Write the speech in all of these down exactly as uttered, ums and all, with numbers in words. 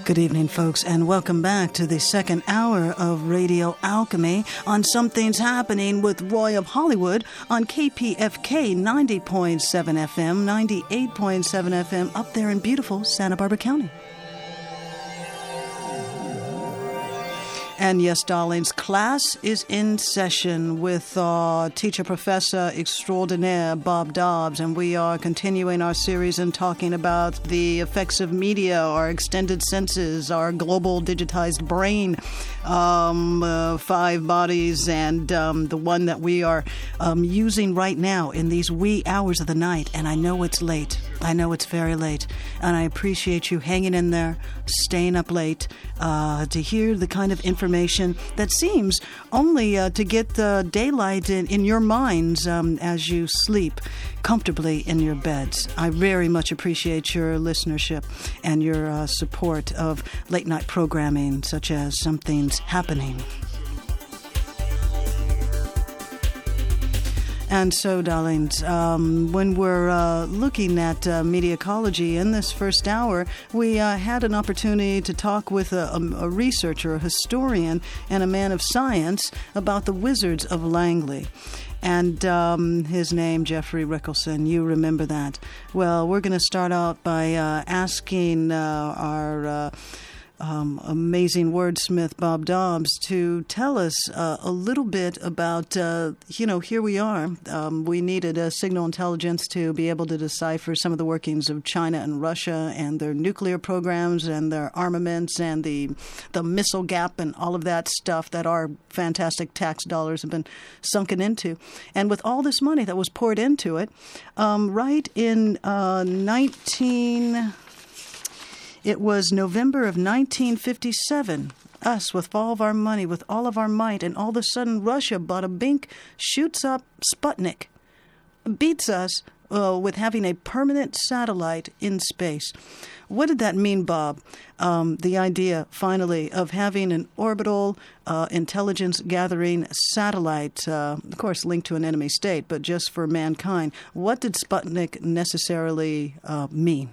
Good evening, folks, and welcome back to the second hour of Radio Alchemy on Something's Happening with Roy of Hollywood on K P F K ninety point seven F M, ninety-eight point seven F M up there in beautiful Santa Barbara County. And yes, darlings, class is in session with uh, teacher professor extraordinaire Bob Dobbs, and we are continuing our series and talking about the effects of media, our extended senses, our global digitized brain, um, uh, five bodies, and um, the one that we are um, using right now in these wee hours of the night. And I know it's late. I know it's very late, and I appreciate you hanging in there, staying up late uh, to hear the kind of information that seems only uh, to get the daylight in, in your minds um, as you sleep comfortably in your beds. I very much appreciate your listenership and your uh, support of late-night programming such as Something's Happening. And so, darlings, um, when we're uh, looking at uh, media ecology in this first hour, we uh, had an opportunity to talk with a, a, a researcher, a historian, and a man of science about the Wizards of Langley. And um, his name, Jeffrey Rickelson, you remember that. Well, we're going to start out by uh, asking uh, our Uh, Um, amazing wordsmith Bob Dobbs to tell us uh, a little bit about, uh, you know, here we are. Um, we needed a signal intelligence to be able to decipher some of the workings of China and Russia and their nuclear programs and their armaments and the the missile gap and all of that stuff that our fantastic tax dollars have been sunken into. And with all this money that was poured into it, um, right in uh, nineteen... It was November of nineteen fifty-seven, us with all of our money, with all of our might, and all of a sudden Russia, bada bink, shoots up Sputnik, beats us uh, with having a permanent satellite in space. What did that mean, Bob? Um, the idea, finally, of having an orbital uh, intelligence-gathering satellite, uh, of course linked to an enemy state, but just for mankind. What did Sputnik necessarily uh, mean?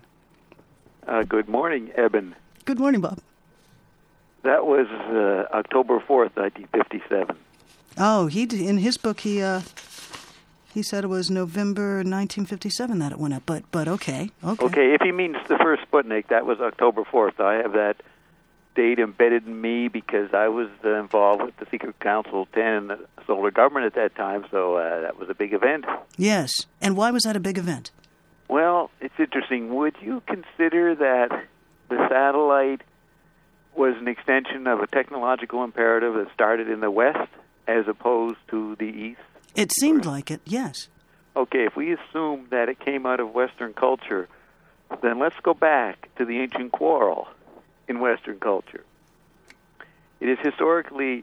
Uh, good morning, Eben. Good morning, Bob. That was uh, October fourth, nineteen fifty-seven. Oh, he in his book he uh, he said it was November nineteen fifty-seven that it went up. But but okay, okay. Okay, if he means the first Sputnik, that was October fourth. I have that date embedded in me because I was uh, involved with the Secret Council ten and the solar government at that time. So uh, that was a big event. Yes, and why was that a big event? Well, it's interesting. Would you consider that the satellite was an extension of a technological imperative that started in the West as opposed to the East? It seemed like it, yes. Okay, if we assume that it came out of Western culture, then let's go back to the ancient quarrel in Western culture. It is historically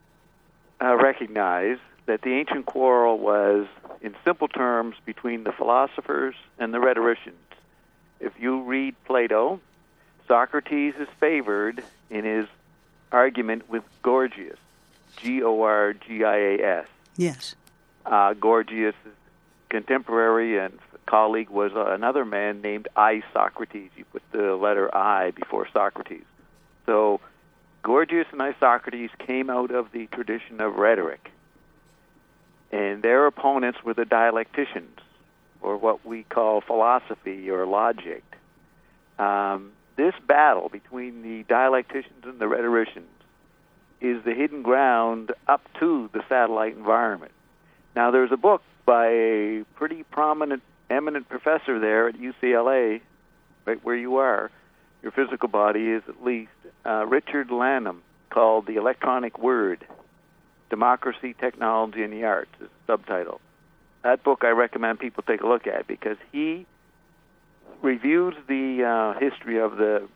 uh, recognized that the ancient quarrel was, in simple terms, between the philosophers and the rhetoricians. If you read Plato, Socrates is favored in his argument with Gorgias, G O R G I A S. Yes. Uh, Gorgias' contemporary and colleague was uh, another man named Isocrates. You put the letter I before Socrates. So Gorgias and Isocrates came out of the tradition of rhetoric. And their opponents were the dialecticians, or what we call philosophy or logic. Um, this battle between the dialecticians and the rhetoricians is the hidden ground up to the satellite environment. Now, there's a book by a pretty prominent, eminent professor there at U C L A, right where you are. Your physical body is at least, uh, Richard Lanham, called The Electronic Word. Democracy, Technology, and the Arts is the subtitle. That book I recommend people take a look at because he reviews the uh, history of the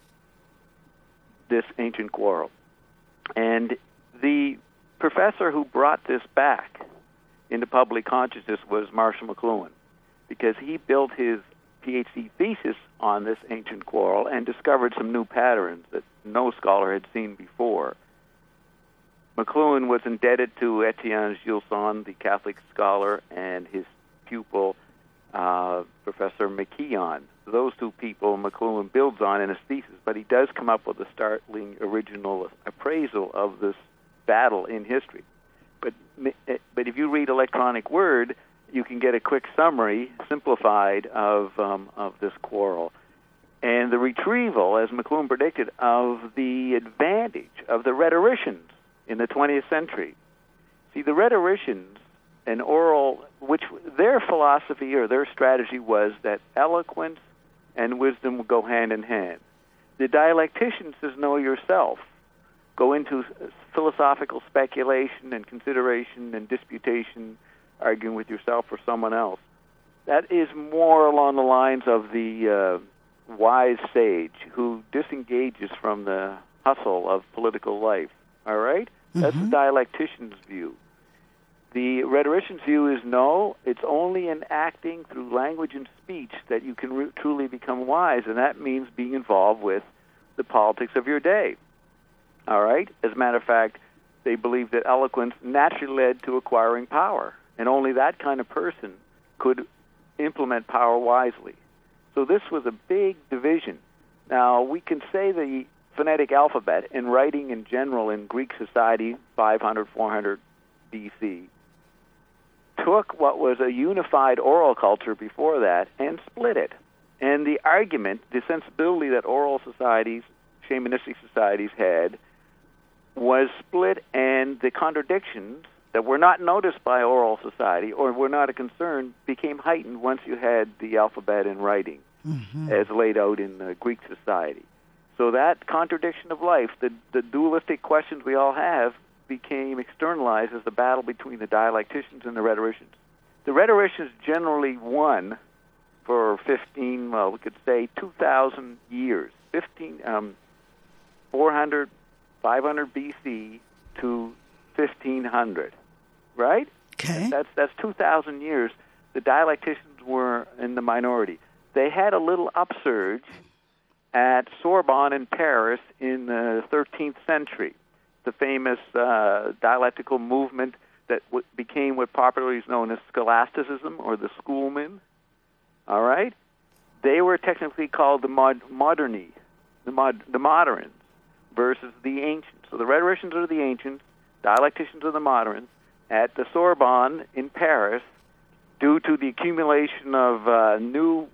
this ancient quarrel. And the professor who brought this back into public consciousness was Marshall McLuhan because he built his PhD thesis on this ancient quarrel and discovered some new patterns that no scholar had seen before. McLuhan was indebted to Etienne Gilson, the Catholic scholar, and his pupil, uh, Professor McKeon, those two people McLuhan builds on in his thesis, but he does come up with a startling original appraisal of this battle in history. But but if you read Electronic Word, you can get a quick summary, simplified, of um, of this quarrel. And the retrieval, as McLuhan predicted, of the advantage of the rhetoricians in the twentieth century. See, the rhetoricians and oral, which their philosophy or their strategy was that eloquence and wisdom would go hand in hand. The dialecticians, says know yourself, go into philosophical speculation and consideration and disputation, arguing with yourself or someone else. That is more along the lines of the uh, wise sage who disengages from the hustle of political life. All right? Mm-hmm. That's the dialectician's view. The rhetorician's view is no, it's only in acting through language and speech that you can re- truly become wise, and that means being involved with the politics of your day. All right? As a matter of fact, they believe that eloquence naturally led to acquiring power, and only that kind of person could implement power wisely. So this was a big division. Now, we can say the phonetic alphabet and writing in general in Greek society, five hundred, four hundred B C, took what was a unified oral culture before that and split it. And the argument, the sensibility that oral societies, shamanistic societies had, was split, and the contradictions that were not noticed by oral society or were not a concern became heightened once you had the alphabet in writing, mm-hmm. as laid out in uh, Greek society. So that contradiction of life, the, the dualistic questions we all have, became externalized as the battle between the dialecticians and the rhetoricians. The rhetoricians generally won for fifteen, well, we could say two thousand years, fifteen, um, four hundred, five hundred B C to fifteen hundred, right? Okay. That's that's two thousand years. The dialecticians were in the minority. They had a little upsurge at Sorbonne in Paris in the thirteenth century, the famous uh, dialectical movement that w- became what popularly is known as scholasticism, or the schoolmen. All right? They were technically called the mod- moderni, the, mod- the moderns, versus the ancients. So the rhetoricians are the ancients, dialecticians are the moderns. At the Sorbonne in Paris, due to the accumulation of uh, new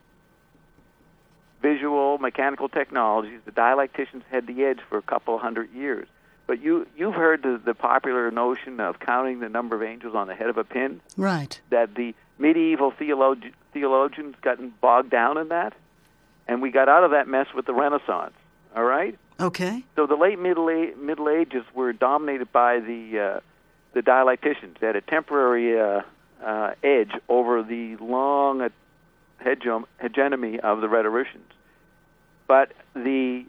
visual, mechanical technologies, the dialecticians had the edge for a couple hundred years. But you, you've heard the, the popular notion of counting the number of angels on the head of a pin? Right. That the medieval theolog- theologians got bogged down in that, and we got out of that mess with the Renaissance, all right? Okay. So the late Middle, A- Middle Ages were dominated by the uh, the dialecticians. They had a temporary uh, uh, edge over the long uh, hege- hegemony of the rhetoricians. But the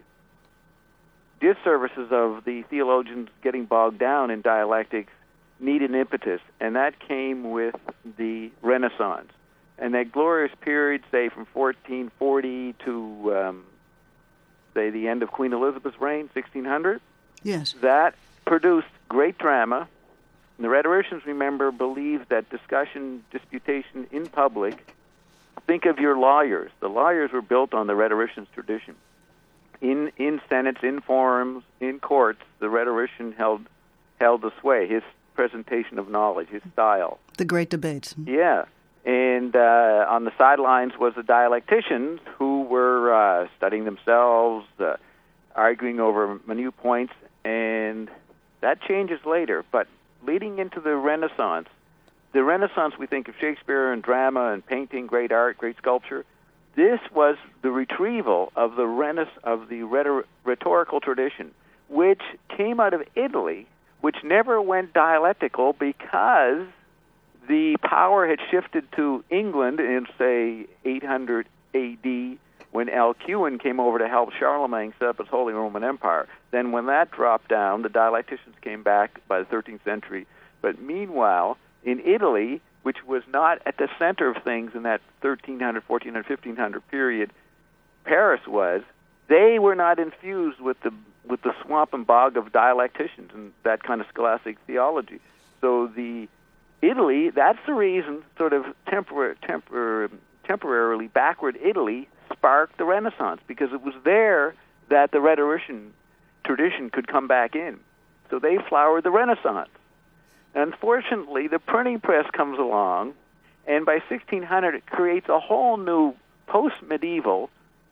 disservices of the theologians getting bogged down in dialectics needed an impetus, and that came with the Renaissance. And that glorious period, say, from fourteen forty to, um, say, the end of Queen Elizabeth's reign, sixteen hundred, yes, that produced great drama. And the rhetoricians, remember, believed that discussion, disputation in public, think of your lawyers. The lawyers were built on the rhetorician's tradition. In in senates, in forums, in courts, the rhetorician held held the sway, his presentation of knowledge, his style. The great debates. Yeah. And uh, on the sidelines was the dialecticians who were uh, studying themselves, uh, arguing over minute points, and that changes later. But leading into the Renaissance, the Renaissance, we think of Shakespeare and drama and painting, great art, great sculpture. This was the retrieval of the Rena- of the rhetor- rhetorical tradition, which came out of Italy, which never went dialectical because the power had shifted to England in, say, eight hundred A D when Alcuin came over to help Charlemagne set up his Holy Roman Empire. Then when that dropped down, the dialecticians came back by the thirteenth century. But meanwhile, in Italy, which was not at the center of things in that thirteen hundred, fourteen hundred, fifteen hundred period, Paris was, they were not infused with the with the swamp and bog of dialecticians and that kind of scholastic theology. So the Italy, that's the reason sort of tempor- tempor- temporarily backward Italy sparked the Renaissance, because it was there that the rhetorician tradition could come back in. So they flowered the Renaissance. Unfortunately, the printing press comes along, and by sixteen hundred it creates a whole new post-medieval,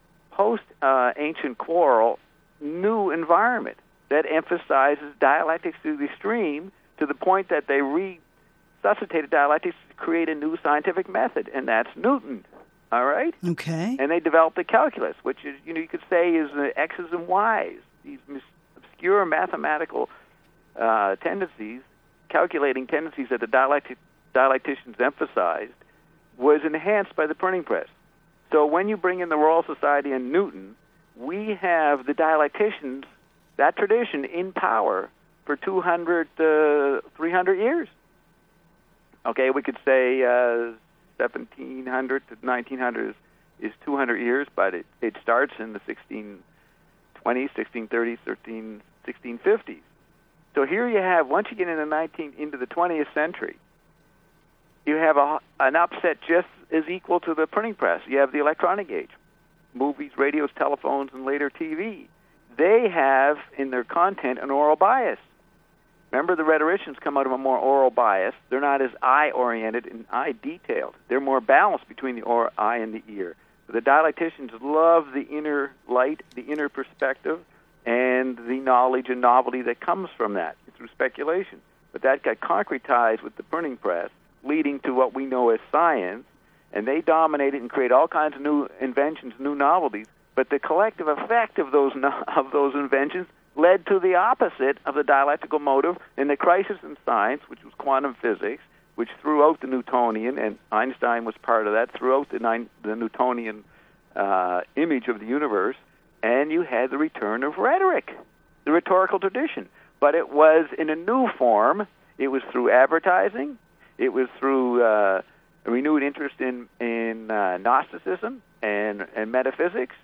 post-ancient uh, quarrel, new environment that emphasizes dialectics through the stream to the point that they resuscitated dialectics to create a new scientific method, and that's Newton. All right? Okay. And they developed the calculus, which is, you know, you could say is the X's and Y's, these obscure mathematical uh, tendencies, calculating tendencies that the dialectic, dialecticians emphasized, was enhanced by the printing press. So when you bring in the Royal Society and Newton, we have the dialecticians, that tradition, in power for two hundred, uh, three hundred years. Okay, we could say uh, seventeen hundred to nineteen hundred is, is two hundred years, but it, it starts in the sixteen twenties, sixteen thirties, sixteen fifties. So here you have, once you get into nineteen into the twentieth century, you have a, an upset just as equal to the printing press. You have the electronic age, movies, radios, telephones, and later T V. They have in their content an oral bias. Remember, the rhetoricians come out of a more oral bias. They're not as eye-oriented and eye-detailed. They're more balanced between the or- eye and the ear. The dialecticians love the inner light, the inner perspective, and the knowledge and novelty that comes from that through speculation. But that got concretized with the printing press, leading to what we know as science, and they dominate it and create all kinds of new inventions, new novelties. But the collective effect of those no- of those inventions led to the opposite of the dialectical motive in the crisis in science, which was quantum physics, which threw out the Newtonian, and Einstein was part of that, threw out the, ni- the Newtonian uh, image of the universe, and you had the return of rhetoric, the rhetorical tradition. But it was in a new form. It was through advertising. It was through uh, a renewed interest in, in uh, Gnosticism and, and metaphysics,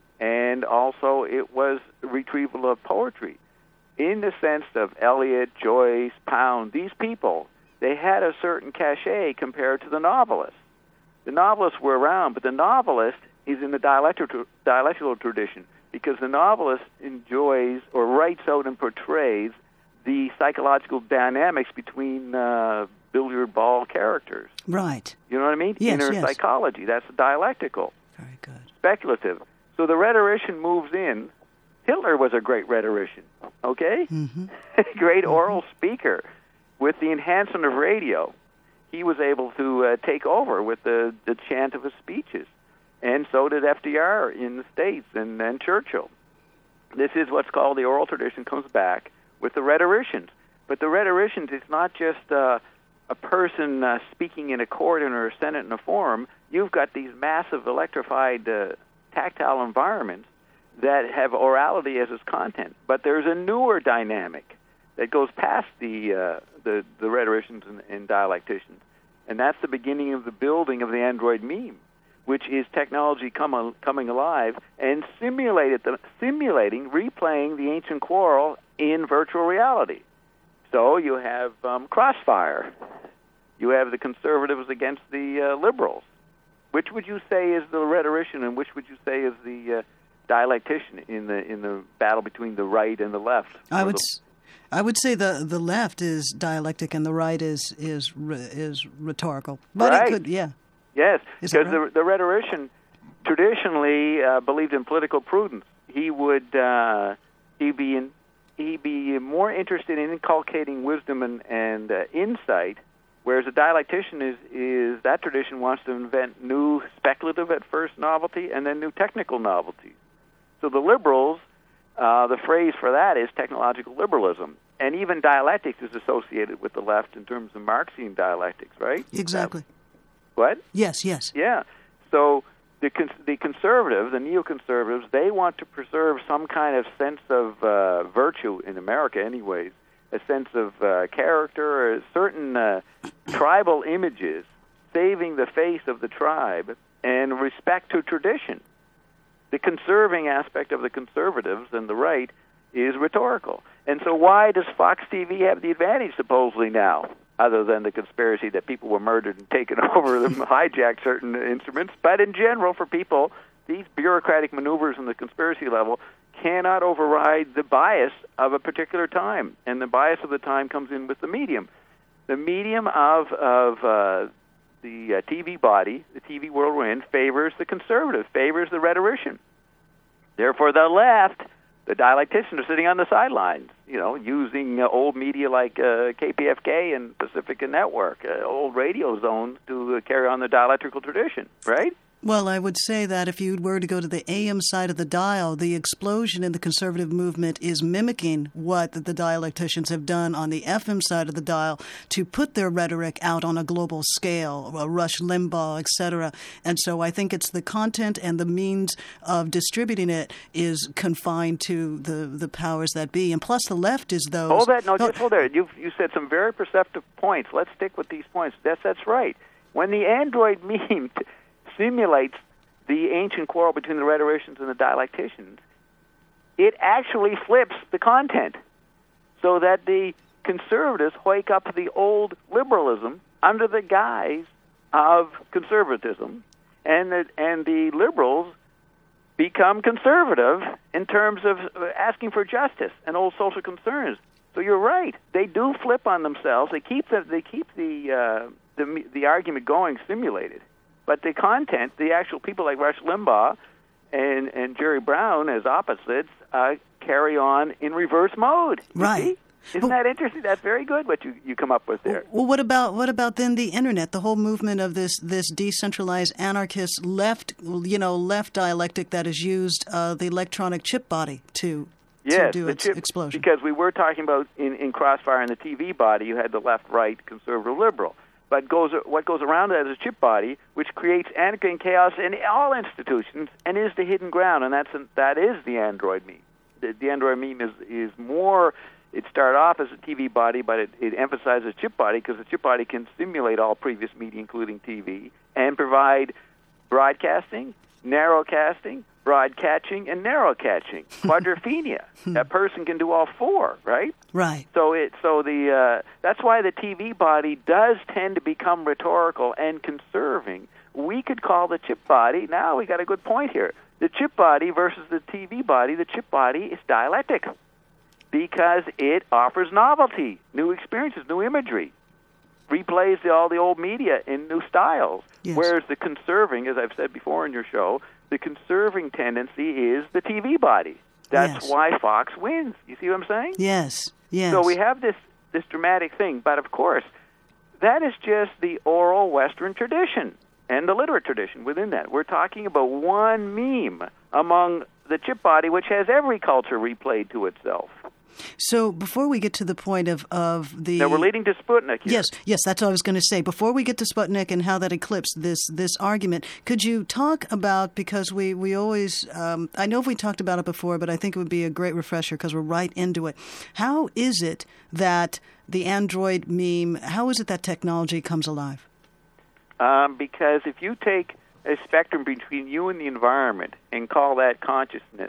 and also it was retrieval of poetry. In the sense of Eliot, Joyce, Pound, these people, they had a certain cachet compared to the novelists. The novelists were around, but the novelist is in the dialectical, dialectical tradition, because the novelist enjoys or writes out and portrays the psychological dynamics between uh, billiard ball characters. Right. You know what I mean? Yes, Inner yes. psychology. That's dialectical. Very good. Speculative. So the rhetorician moves in. Hitler was a great rhetorician, okay? Mm-hmm. Great oral speaker. With the enhancement of radio, he was able to uh, take over with the, the chant of his speeches. And so did F D R in the States, and, and Churchill. This is what's called the oral tradition comes back with the rhetoricians. But the rhetoricians, it's not just uh, a person uh, speaking in a court or a senate in a forum. You've got these massive electrified uh, tactile environments that have orality as its content. But there's a newer dynamic that goes past the uh, the, the rhetoricians and, and dialecticians. And that's the beginning of the building of the android meme, which is technology come, coming alive and simulated the, simulating, replaying the ancient quarrel in virtual reality. So you have um, Crossfire. You have the conservatives against the uh, liberals. Which would you say is the rhetorician, and which would you say is the uh, dialectician in the in the battle between the right and the left? I would the, s- I would say the the left is dialectic and the right is is is rhetorical. But right. it could, yeah. Yes, Is because right? the the rhetorician traditionally uh, believed in political prudence. He would uh, he be in, he be more interested in inculcating wisdom and and uh, insight. Whereas a dialectician is, is that tradition wants to invent new speculative at first novelty and then new technical novelties. So the liberals, uh, the phrase for that is technological liberalism. And even dialectics is associated with the left in terms of Marxian dialectics, right? Exactly. That, what? Yes, yes. Yeah. So the cons- the conservatives, the neoconservatives, they want to preserve some kind of sense of uh, virtue in America anyways, a sense of uh, character, or certain uh, tribal images, saving the face of the tribe, and respect to tradition. The conserving aspect of the conservatives and the right is rhetorical. And so why does Fox T V have the advantage, supposedly, now, other than the conspiracy that people were murdered and taken over and hijacked certain instruments? But in general, for people, these bureaucratic maneuvers on the conspiracy level cannot override the bias of a particular time, and the bias of the time comes in with the medium. The medium of of uh, the uh, T V body, the T V world we're in, favors the conservative, favors the rhetorician. Therefore, the left, the dialecticians, are sitting on the sidelines, you know, using uh, old media like uh, K P F K and Pacifica Network, uh, old radio zones to uh, carry on the dialectical tradition, right? Well, I would say that if you were to go to the A M side of the dial, the explosion in the conservative movement is mimicking what the dialecticians have done on the F M side of the dial to put their rhetoric out on a global scale, Rush Limbaugh, et cetera. And so I think it's the content and the means of distributing it is confined to the, the powers that be. And plus the left is those... Hold that. No, just hold there. You've, you said some very perceptive points. Let's stick with these points. That's, that's right. When the Android meme... T- simulates the ancient quarrel between the rhetoricians and the dialecticians, it actually flips the content so that the conservatives wake up to the old liberalism under the guise of conservatism, and the, and the liberals become conservative in terms of asking for justice and old social concerns. So you're right; they do flip on themselves. They keep the they keep the uh, the the argument going, simulated. But the content, the actual people like Rush Limbaugh and, and Jerry Brown as opposites, uh, carry on in reverse mode. Right. See? Isn't that interesting? That's very good what you, you come up with there. Well, what about what about then the internet, the whole movement of this this decentralized anarchist left, you know, left dialectic that has used uh, the electronic chip body to yes, to do the its chip, explosion? Because we were talking about in, in Crossfire in the T V body, you had the left, right, conservative, liberal. But goes, what goes around that is a chip body, which creates anarchy and chaos in all institutions, and is the hidden ground, and that's an, that is the Android meme. The, the Android meme is is more. It started off as a T V body, but it, it emphasizes chip body because the chip body can simulate all previous media, including T V, and provide broadcasting, narrowcasting, broadcatching, and narrowcatching. Quadrophenia. That person can do all four, right? Right. So it so the uh, that's why the T V body does tend to become rhetorical and conserving. We could call the chip body. Now we got a good point here. The chip body versus the T V body. The chip body is dialectic because it offers novelty, new experiences, new imagery, replays the, all the old media in new styles. Yes. Whereas the conserving, as I've said before in your show, the conserving tendency is the T V body. That's yes. why Fox wins. You see what I'm saying? Yes, yes. So we have this, this dramatic thing, but of course, that is just the oral Western tradition and the literate tradition within that. We're talking about one meme among the chip body, which has every culture replayed to itself. So before we get to the point of, of the... Now, we're leading to Sputnik here. Yes, yes, that's what I was going to say. Before we get to Sputnik and how that eclipsed this this argument, could you talk about, because we, we always... Um, I know we talked about it before, but I think it would be a great refresher because we're right into it. How is it that the Android meme, how is it that technology comes alive? Um, because if you take a spectrum between you and the environment and call that consciousness,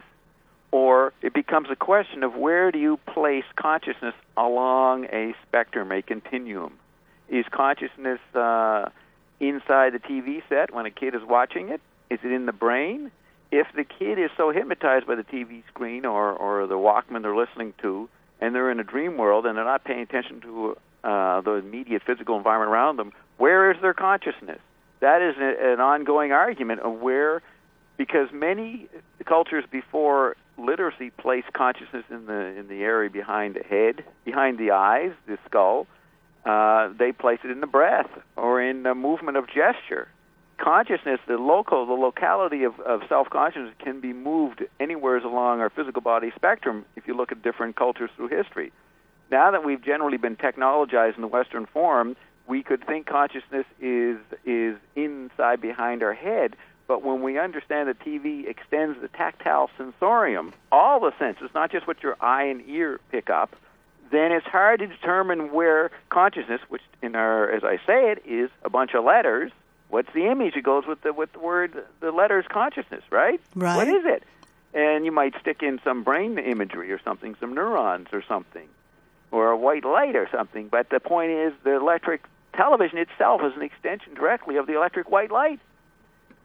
or it becomes a question of where do you place consciousness along a spectrum, a continuum. Is consciousness uh, inside the T V set when a kid is watching it? Is it in the brain? If the kid is so hypnotized by the T V screen or, or the Walkman they're listening to, and they're in a dream world and they're not paying attention to uh, the immediate physical environment around them, where is their consciousness? That is a, an ongoing argument of where, because many cultures before literacy place consciousness in the in the area behind the head, behind the eyes, the skull. Uh, they place it in the breath or in the movement of gesture. Consciousness, the local, the locality of, of self-consciousness can be moved anywhere along our physical body spectrum if you look at different cultures through history. Now that we've generally been technologized in the Western form, we could think consciousness is is inside behind our head. But when we understand that T V extends the tactile sensorium, all the senses, not just what your eye and ear pick up, then it's hard to determine where consciousness, which in our, as I say it, is a bunch of letters. What's the image that goes with the with the word, the letters consciousness, right? Right. What is it? And you might stick in some brain imagery or something, some neurons or something, or a white light or something. But the point is the electric television itself is an extension directly of the electric white light.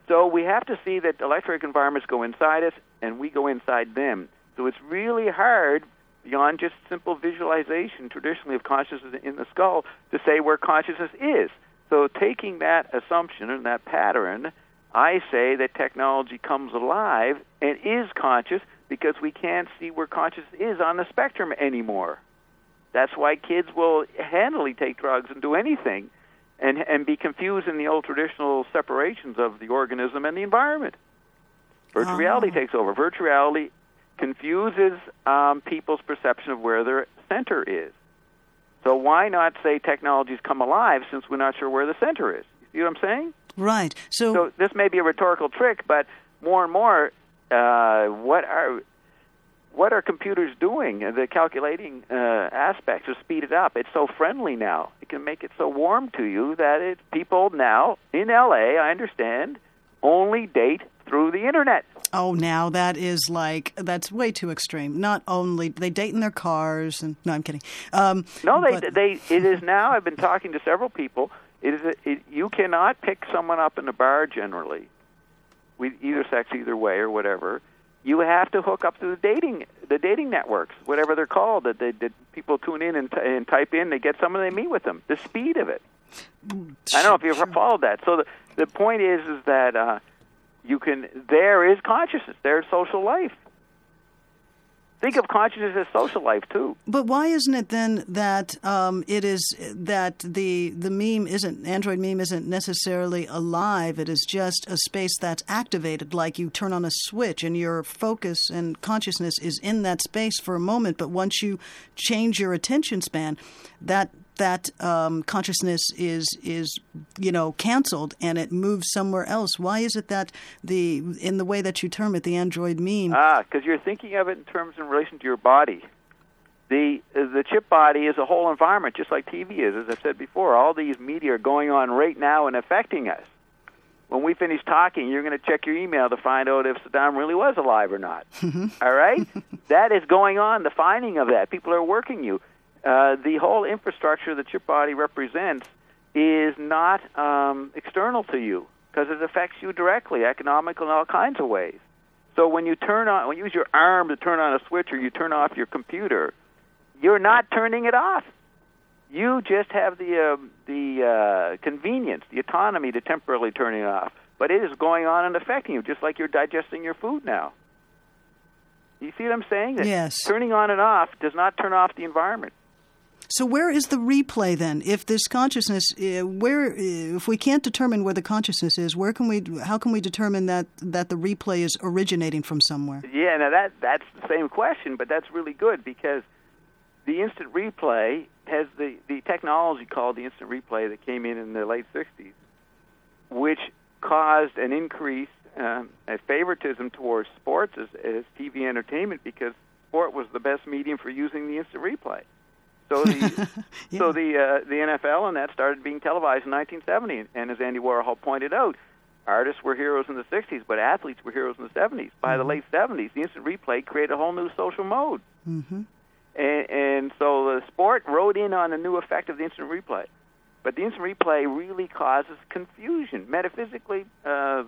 So we have to see that electronic environments go inside us, and we go inside them. So it's really hard, beyond just simple visualization, traditionally, of consciousness in the skull, to say where consciousness is. So taking that assumption and that pattern, I say that technology comes alive and is conscious because we can't see where consciousness is on the spectrum anymore. That's why kids will handily take drugs and do anything and and be confused in the old traditional separations of the organism and the environment. Virtual oh. reality takes over. Virtual reality confuses um, people's perception of where their center is. So why not say technologies come alive since we're not sure where the center is? You see what I'm saying? Right. So, so this may be a rhetorical trick, but more and more, uh, what are what are computers doing? The calculating uh, aspects are speeded up. It's so friendly now. It can make it so warm to you that it, people now in L A, I understand, only date through the internet. Oh, now that is like, that's way too extreme. Not only, they date in their cars, and no, I'm kidding. Um, no, they, but, they, it is now, I've been talking to several people, it is a, it, you cannot pick someone up in a bar generally, with either sex, either way, or whatever. You have to hook up to the dating, the dating networks, whatever they're called, that, they, that people tune in and, t- and type in, they get someone, they meet with them. The speed of it. I don't know if you've ever followed that. So the, the point is, is that, uh, You can. There is consciousness. There's social life. Think of consciousness as social life too. But why isn't it then that um, it is that the the meme isn't Android meme isn't necessarily alive? It is just a space that's activated, like you turn on a switch, and your focus and consciousness is in that space for a moment. But once you change your attention span, that that um, consciousness is is you know canceled and it moves somewhere else. Why is it that the in the way that you term it, the Android meme? Ah, because you're thinking of it in terms in relation to your body. The the chip body is a whole environment, just like T V is. As I've said before, all these media are going on right now and affecting us. When we finish talking, you're going to check your email to find out if Saddam really was alive or not. All right? That is going on, the finding of that. People are working you. Uh, the whole infrastructure the chip body represents is not um, external to you because it affects you directly, economically, in all kinds of ways. So when you turn on, when you use your arm to turn on a switch or you turn off your computer, you're not turning it off. You just have the uh, the uh, convenience, the autonomy to temporarily turn it off. But it is going on and affecting you, just like you're digesting your food now. You see what I'm saying? That yes. Turning on and off does not turn off the environment. So where is the replay then? If this consciousness, uh, where, uh, if we can't determine where the consciousness is, where can we? How can we determine that that the replay is originating from somewhere? Yeah, now that that's the same question, but that's really good because the instant replay has the the technology called the instant replay that came in in the late sixties, which caused an increase, um, a favoritism towards sports as, as T V entertainment because sport was the best medium for using the instant replay. So the yeah. so the uh, the N F L and that started being televised in nineteen seventy, and as Andy Warhol pointed out, artists were heroes in the sixties, but athletes were heroes in the seventies. By mm-hmm. the late seventies, the instant replay created a whole new social mode, mm-hmm. and, and so the sport rode in on the new effect of the instant replay. But the instant replay really causes confusion, metaphysically, uh,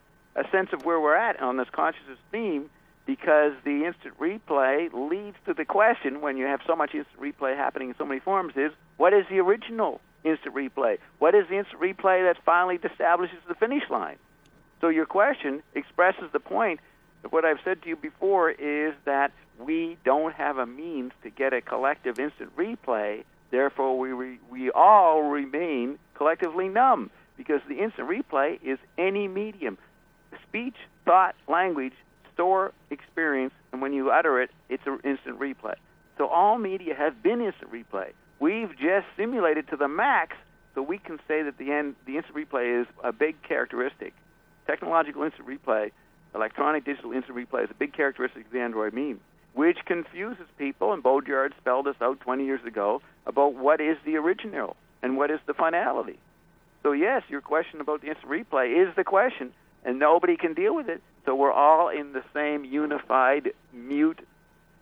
a sense of where we're at on this consciousness theme. Because the instant replay leads to the question, when you have so much instant replay happening in so many forms, is what is the original instant replay? What is the instant replay that finally establishes the finish line? So your question expresses the point of what I've said to you before is that we don't have a means to get a collective instant replay. Therefore, we re- we all remain collectively numb because the instant replay is any medium, speech, thought, language, store experience, and when you utter it, it's an instant replay. So all media has been instant replay. We've just simulated to the max, so we can say that the end, the instant replay is a big characteristic. Technological instant replay, electronic digital instant replay is a big characteristic of the Android meme, which confuses people, and Baudrillard spelled this out twenty years ago, about what is the original and what is the finality. So yes, your question about the instant replay is the question, and nobody can deal with it. So we're all in the same unified, mute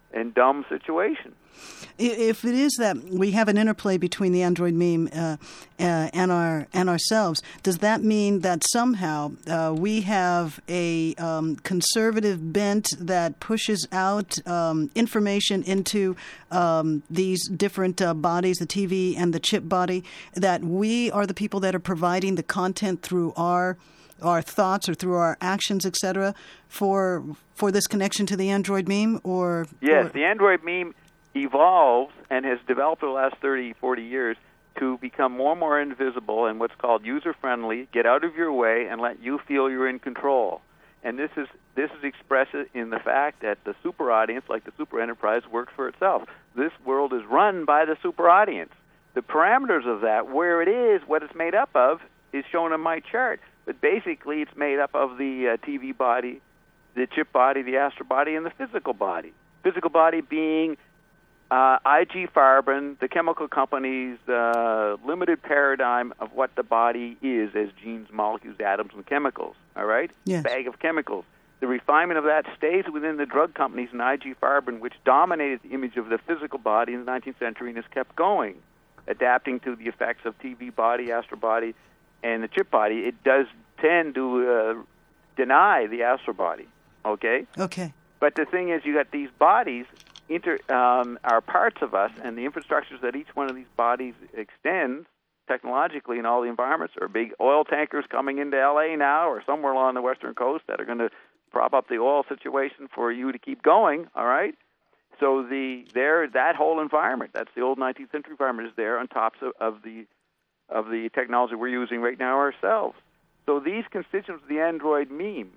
and dumb situation. If it is that we have an interplay between the Android meme uh, uh, and our and ourselves, does that mean that somehow uh, we have a um, conservative bent that pushes out um, information into um, these different uh, bodies, the T V and the chip body, that we are the people that are providing the content through our our thoughts or through our actions, et cetera, for for this connection to the Android meme? Or yes, or, the Android meme evolves and has developed over the last thirty, forty years to become more and more invisible and what's called user-friendly, get out of your way, and let you feel you're in control. And this is this is expressed in the fact that the super audience, like the super enterprise, works for itself. This world is run by the super audience. The parameters of that, where it is, what it's made up of, is shown on my chart. But basically, it's made up of the uh, T V body, the chip body, the astral body, and the physical body. Physical body being uh, I G Farben, the chemical company's uh, limited paradigm of what the body is as genes, molecules, atoms, and chemicals. All right? Yes. Bag of chemicals. The refinement of that stays within the drug companies and I G Farben, which dominated the image of the physical body in the nineteenth century and has kept going, adapting to the effects of T V body, astral body, and the chip body. It does tend to uh, deny the astral body, okay? Okay. But the thing is, you got these bodies inter, um, are parts of us, and the infrastructures that each one of these bodies extends technologically in all the environments are big oil tankers coming into L A now or somewhere along the western coast that are going to prop up the oil situation for you to keep going, all right? So the there that whole environment, that's the old nineteenth century environment, is there on top of, of the of the technology we're using right now ourselves. So these constituents of the Android meme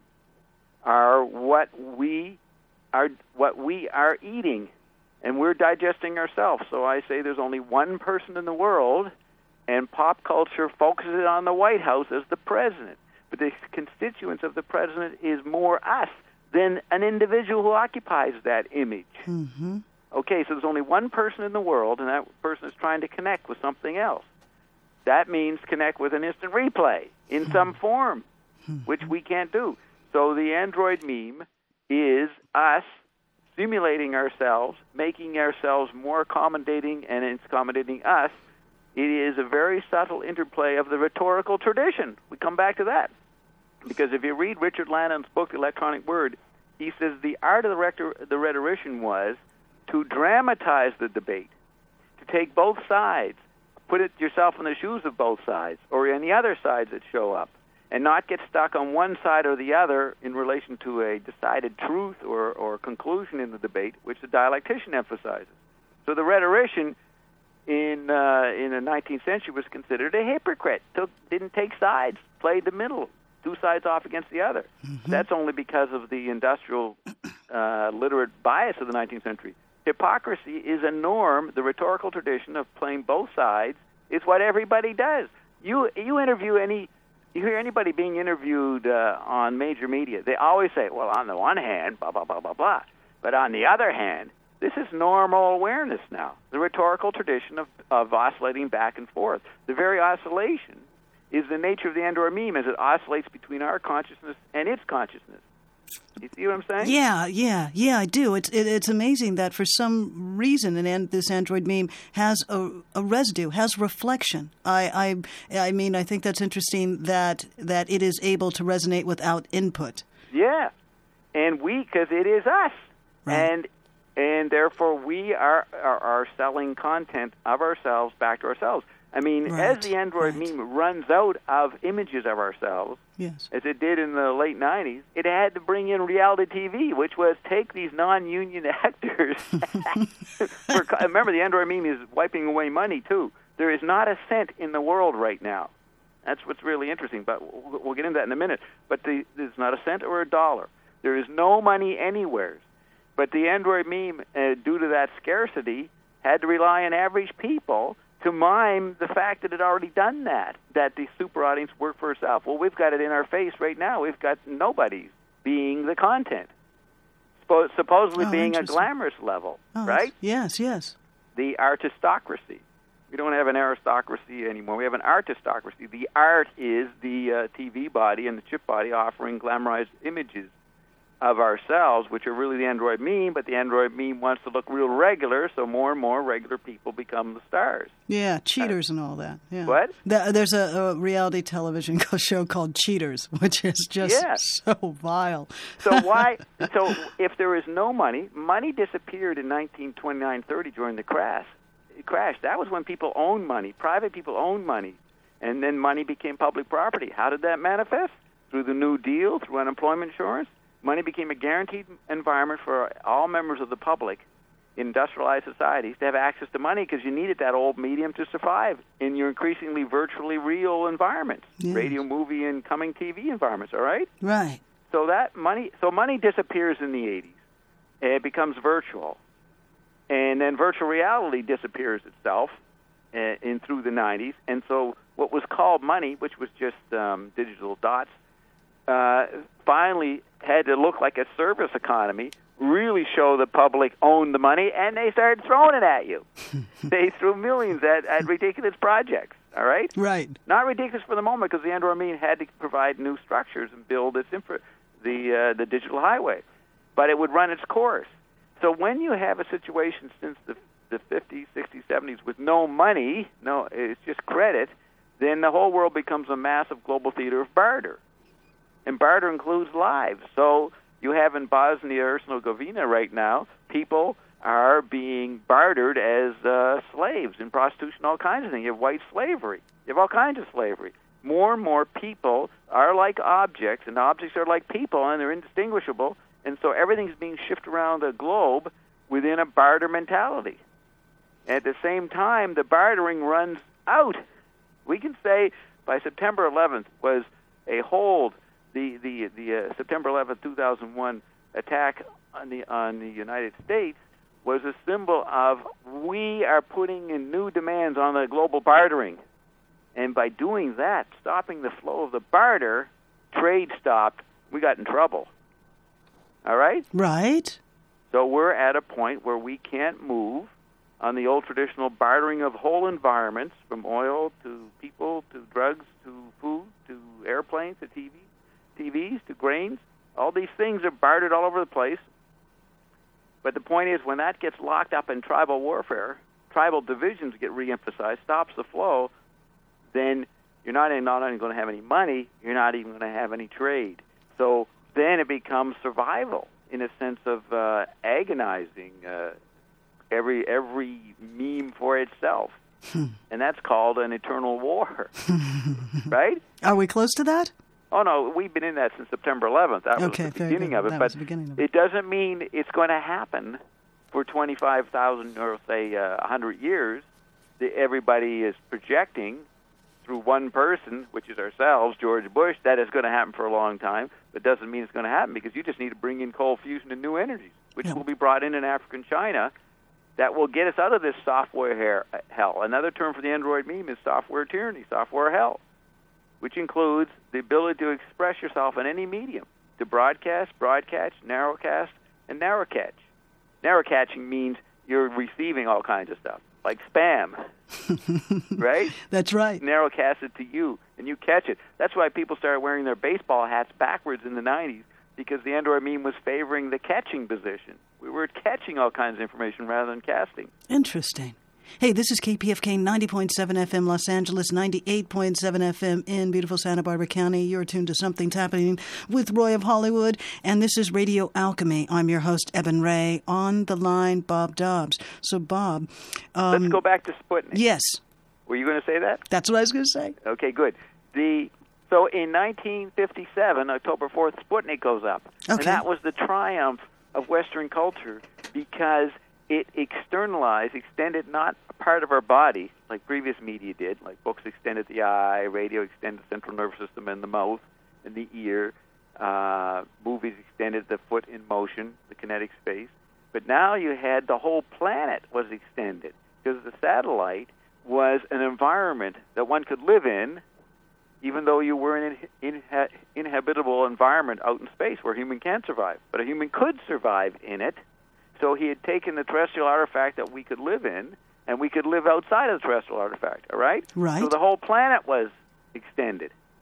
are what we are what we are eating, and we're digesting ourselves. So I say there's only one person in the world, and pop culture focuses on the White House as the president. But the constituents of the president is more us than an individual who occupies that image. Mm-hmm. Okay, so there's only one person in the world, and that person is trying to connect with something else. That means connect with an instant replay in some form, which we can't do. So the Android meme is us simulating ourselves, making ourselves more accommodating, and it's accommodating us. It is a very subtle interplay of the rhetorical tradition. We come back to that. Because if you read Richard Lannon's book, The Electronic Word, he says the art of the, rector- the rhetorician was to dramatize the debate, to take both sides, put it yourself in the shoes of both sides or any other sides that show up, and not get stuck on one side or the other in relation to a decided truth or, or conclusion in the debate, which the dialectician emphasizes. So the rhetorician in uh, in the nineteenth century was considered a hypocrite, took, didn't take sides, played the middle, two sides off against the other. Mm-hmm. That's only because of the industrial uh, literate bias of the nineteenth century. Hypocrisy is a norm. The rhetorical tradition of playing both sides is what everybody does. You you interview any, you hear anybody being interviewed uh, on major media, they always say, well, on the one hand, blah, blah, blah, blah, blah. But on the other hand, this is normal awareness now. The rhetorical tradition of, of oscillating back and forth. The very oscillation is the nature of the Android meme as it oscillates between our consciousness and its consciousness. You see what I'm saying? Yeah, yeah, yeah, I do. It's it, it's amazing that for some reason an, an, this Android meme has a, a residue, has reflection. I, I I mean, I think that's interesting that that it is able to resonate without input. Yeah, and we, because it is us, right. and and therefore we are, are are selling content of ourselves back to ourselves. I mean, right. as the Android right. meme runs out of images of ourselves, yes. as it did in the late nineties, it had to bring in reality T V, which was take these non-union actors. For, remember, the Android meme is wiping away money, too. There is not a cent in the world right now. That's what's really interesting, but we'll, we'll get into that in a minute. But the, there's not a cent or a dollar. There is no money anywhere. But the Android meme, uh, due to that scarcity, had to rely on average people to mime the fact that it had already done that, that the super audience worked for itself. Well, we've got it in our face right now. We've got nobody being the content, Suppo- supposedly oh, being a glamorous level, oh, right? Yes, yes. The artistocracy. We don't have an aristocracy anymore. We have an artistocracy. The art is the uh, T V body and the chip body offering glamorized images of ourselves, which are really the android meme, but the android meme wants to look real regular, so more and more regular people become the stars. Yeah, cheaters uh, and all that. Yeah. What? The, there's a, a reality television show called Cheaters, which is just yeah. so vile. So why? So if there is no money, money disappeared in nineteen twenty-nine thirty during the crash. Crash. That was when people owned money. Private people owned money, and then money became public property. How did that manifest? Through the New Deal, through unemployment insurance. Money became a guaranteed environment for all members of the public in industrialized societies to have access to money because you needed that old medium to survive in your increasingly virtually real environments, yes. radio, movie, and coming T V environments, all right? Right. So that money, so money disappears in the eighties. It becomes virtual. And then virtual reality disappears itself uh, in through the nineties. And so what was called money, which was just um, digital dots, uh, finally had to look like a service economy, really show the public owned the money, and they started throwing it at you. They threw millions at, at ridiculous projects, all right? Right. Not ridiculous for the moment because the Android meme had to provide new structures and build its infra- the uh, the digital highway. But it would run its course. So when you have a situation since the the fifties, sixties, seventies with no money, no, it's just credit, then the whole world becomes a massive global theater of barter. And barter includes lives. So you have in Bosnia-Herzegovina right now, people are being bartered as uh, slaves in prostitution, all kinds of things. You have white slavery. You have all kinds of slavery. More and more people are like objects, and objects are like people, and they're indistinguishable. And so everything's being shifted around the globe within a barter mentality. At the same time, the bartering runs out. We can say by September eleventh was a hold. The the the uh, September eleventh, two thousand one attack on the on the United States was a symbol of we are putting in new demands on the global bartering, and by doing that, stopping the flow of the barter, trade stopped. We got in trouble. All right? Right. So we're at a point where we can't move on the old traditional bartering of whole environments, from oil to people to drugs to food to airplanes to T V. T Vs to grains. All these things are bartered all over the place. But the point is, when that gets locked up in tribal warfare, tribal divisions get reemphasized, stops the flow, then you're not, not only going to have any money, you're not even going to have any trade. So then it becomes survival in a sense of uh, agonizing uh, every every meme for itself. And that's called an eternal war. Right? Are we close to that? Oh, no, we've been in that since September eleventh. That okay, was the beginning of it. That but was the beginning of it. It doesn't mean it's going to happen for twenty-five thousand or, say, uh, one hundred years. The, everybody is projecting through one person, which is ourselves, George Bush, that is going to happen for a long time. But it doesn't mean it's going to happen because you just need to bring in cold fusion and new energies, which yeah. will be brought in in Africa and China, that will get us out of this software hair, hell. Another term for the Android meme is software tyranny, software hell, which includes the ability to express yourself in any medium, to broadcast, broadcast, narrowcast, and narrowcatch. Narrowcatching means you're receiving all kinds of stuff, like spam, right? That's right. Narrowcast it to you, and you catch it. That's why people started wearing their baseball hats backwards in the nineties, because the Android meme was favoring the catching position. We were catching all kinds of information rather than casting. Interesting. Hey, this is K P F K ninety point seven F M Los Angeles, ninety-eight point seven F M in beautiful Santa Barbara County. You're tuned to Something's Happening with Roy of Hollywood, and this is Radio Alchemy. I'm your host, Eben Ray. On the line, Bob Dobbs. So, Bob... Um, Let's go back to Sputnik. Yes. Were you going to say that? That's what I was going to say. Okay, good. The So in nineteen fifty-seven, October fourth, Sputnik goes up. Okay. And that was the triumph of Western culture because it externalized, extended not a part of our body like previous media did, like books extended the eye, radio extended the central nervous system and the mouth and the ear, uh, movies extended the foot in motion, the kinetic space. But now you had the whole planet was extended because the satellite was an environment that one could live in, even though you were in an inha- inhabitable environment out in space where a human can't survive. But a human could survive in it. So he had taken the terrestrial artifact that we could live in, and we could live outside of the terrestrial artifact, all right? Right. So the whole planet was extended.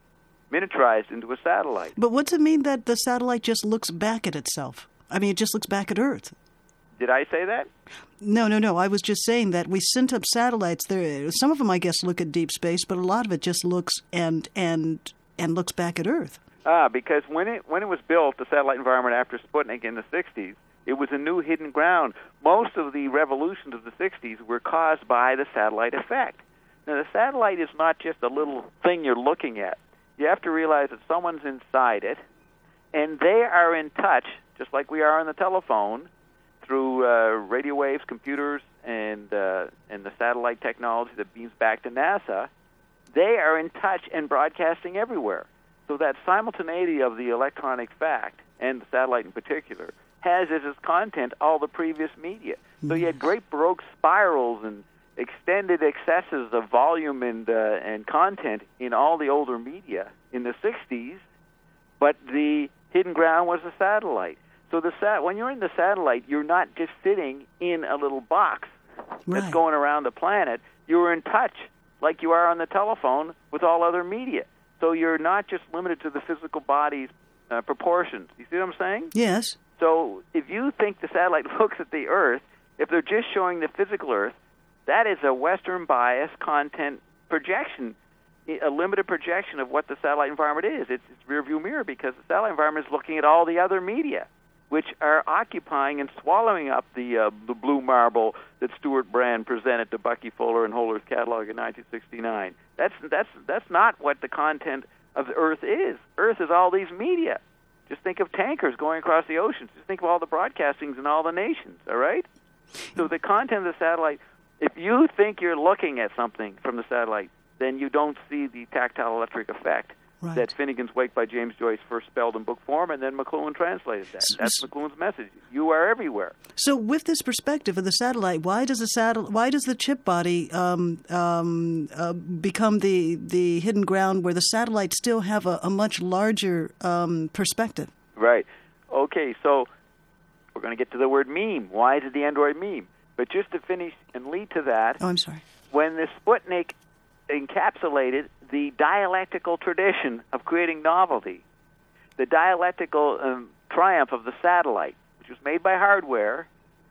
miniaturized into a satellite. But what's it mean that the satellite just looks back at itself? I mean, it just looks back at Earth. Did I say that? No, no, no. I was just saying that we sent up satellites. There, some of them, I guess, look at deep space, but a lot of it just looks and and and looks back at Earth. Ah, because when it when it was built, the satellite environment after Sputnik in the sixties, it was a new hidden ground. Most of the revolutions of the sixties were caused by the satellite effect. Now, the satellite is not just a little thing you're looking at. You have to realize that someone's inside it, and they are in touch, just like we are on the telephone, through uh, radio waves, computers, and uh, and the satellite technology that beams back to NASA. They are in touch and broadcasting everywhere. So that simultaneity of the electronic fact, and the satellite in particular, has as its content all the previous media. So you had great Baroque spirals and extended excesses of volume and uh, and content in all the older media in the sixties, but the hidden ground was the satellite. So the sat when you're in the satellite, you're not just sitting in a little box Right. that's going around the planet. You're in touch, like you are on the telephone, with all other media. So you're not just limited to the physical body's uh, proportions. You see what I'm saying? Yes. So if you think the satellite looks at the Earth, if they're just showing the physical Earth, that is a Western bias content projection, a limited projection of what the satellite environment is. It's, it's rear view mirror, because the satellite environment is looking at all the other media, which are occupying and swallowing up the uh, the blue marble that Stuart Brand presented to Bucky Fuller in Holler's catalog in nineteen sixty-nine. That's that's that's not what the content of the Earth is. Earth is all these media. Just think of tankers going across the oceans. Just think of all the broadcastings in all the nations, all right? So the content of the satellite, if you think you're looking at something from the satellite, then you don't see the tactile electric effect. Right. That Finnegan's Wake by James Joyce first spelled in book form, and then McLuhan translated that. That's McLuhan's message. You are everywhere. So, with this perspective of the satellite, why does the satel- Why does the chip body um, um, uh, become the the hidden ground where the satellites still have a, a much larger um, perspective? Right. Okay. So we're going to get to the word meme. Why is it the Android meme? But just to finish and lead to that, Oh, I'm sorry. when the Sputnik encapsulated the dialectical tradition of creating novelty, the dialectical um, triumph of the satellite, which was made by hardware,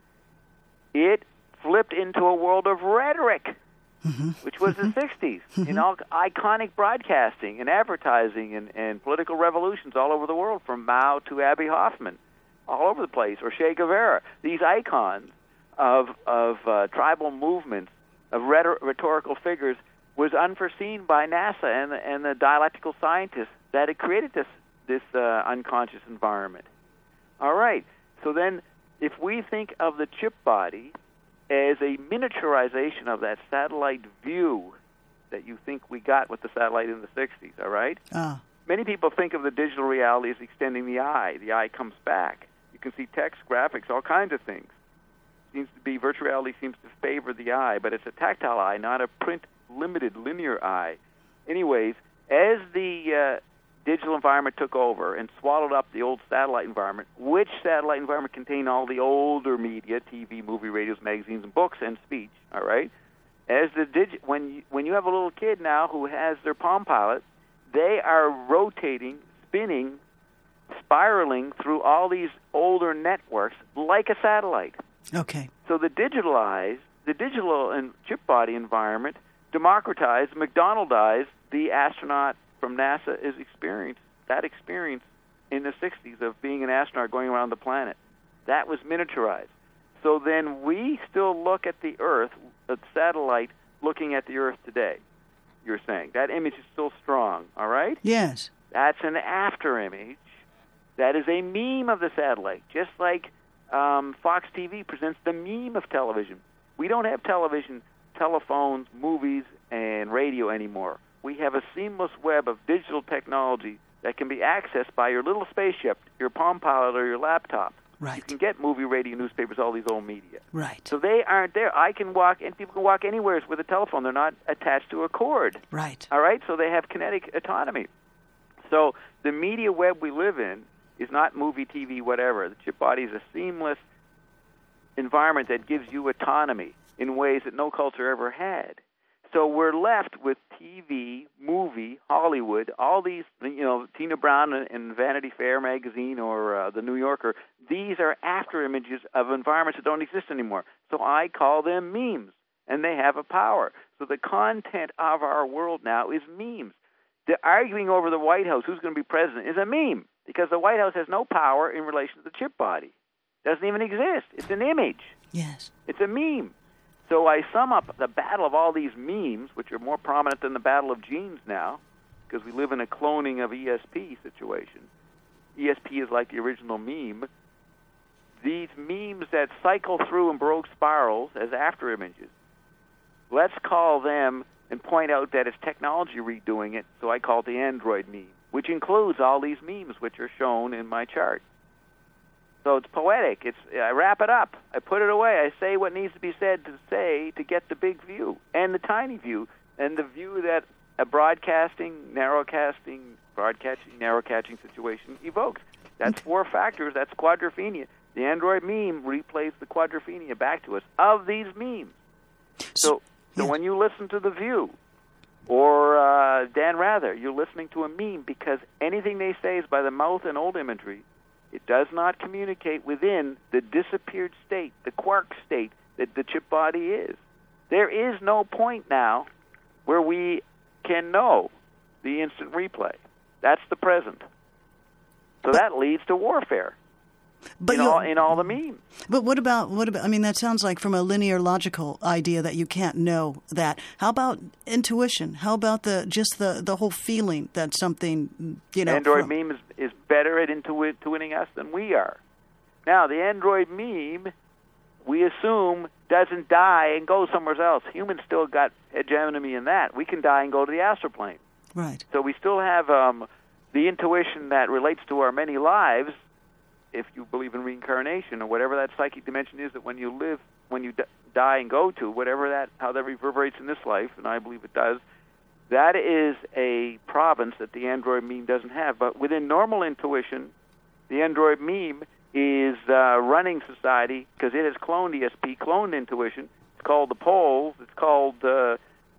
it flipped into a world of rhetoric, Mm-hmm. which was the sixties, in all iconic broadcasting and advertising and, and political revolutions all over the world, from Mao to Abby Hoffman, all over the place, or Che Guevara. These icons of, of uh, tribal movements, of rhetor- rhetorical figures, was unforeseen by NASA and the, and the dialectical scientists that had created this this uh, unconscious environment. All right. So then, if we think of the chip body as a miniaturization of that satellite view that you think we got with the satellite in the sixties, all right? Ah. Many people think of the digital reality as extending the eye. The eye comes back. You can see text, graphics, all kinds of things. Seems to be virtual reality seems to favor the eye, but it's a tactile eye, not a print-limited linear eye. Anyways, as the uh, digital environment took over and swallowed up the old satellite environment, which satellite environment contained all the older media, T V, movie, radios, magazines, and books, and speech, all right? As the digi- when you, when you have a little kid now who has their Palm Pilot, they are rotating, spinning, spiraling through all these older networks like a satellite. Okay. So the digitalized, the digital and chip body environment democratized, McDonaldized the astronaut from NASA is experience, that experience in the sixties of being an astronaut going around the planet. That was miniaturized. So then we still look at the Earth, a satellite looking at the Earth today, you're saying. That image is still strong, all right? Yes. That's an after image. That is a meme of the satellite, just like um, Fox T V presents the meme of television. We don't have television, telephones, movies, and radio anymore. We have a seamless web of digital technology that can be accessed by your little spaceship, your Palm Pilot, or your laptop. Right. You can get movie, radio, newspapers, all these old media. Right. So they aren't there. I can walk, and people can walk anywhere with a telephone. They're not attached to a cord. Right. All right? So they have kinetic autonomy. So the media web we live in is not movie, T V, whatever. The chip body is a seamless environment that gives you autonomy in ways that no culture ever had. So we're left with T V, movie, Hollywood, all these, you know, Tina Brown in Vanity Fair magazine or uh, The New Yorker. These are after images of environments that don't exist anymore. So I call them memes, and they have a power. So the content of our world now is memes. The arguing over the White House, who's going to be president, is a meme because the White House has no power in relation to the chip body. It doesn't even exist. It's an image. Yes. It's a meme. So I sum up the battle of all these memes, which are more prominent than the battle of genes now, because we live in a cloning of E S P situation. E S P is like the original meme. These memes that cycle through and Baroque spirals as after images, let's call them and point out that it's technology redoing it, so I call it the Android meme, which includes all these memes which are shown in my chart. So it's poetic. It's I wrap it up. I put it away. I say what needs to be said to say to get the big view and the tiny view and the view that a broadcasting, narrowcasting, broadcasting, narrowcatching situation evokes. That's four factors. That's quadrophenia. The Android meme replays the quadrophenia back to us of these memes. So, so when you listen to The View or uh, Dan Rather, you're listening to a meme because anything they say is by the mouth and old imagery. It does not communicate within the disappeared state, the quark state that the chip body is. There is no point now where we can know the instant replay. That's the present. So that leads to warfare. But in all, in all the memes. But what about, what about, I mean, that sounds like from a linear logical idea that you can't know that. How about intuition? How about the just the, the whole feeling that something, you know. Android from, meme is, is better at intuit, intuiting us than we are. Now, the Android meme, we assume, doesn't die and go somewhere else. Humans still got hegemony in that. We can die and go to the astral plane. Right. So we still have um, the intuition that relates to our many lives, if you believe in reincarnation or whatever that psychic dimension is that when you live, when you d- die and go to, whatever that, how that reverberates in this life, and I believe it does, that is a province that the Android meme doesn't have. But within normal intuition, the Android meme is uh, running society because it has cloned E S P, cloned intuition. It's called the polls. It's called uh,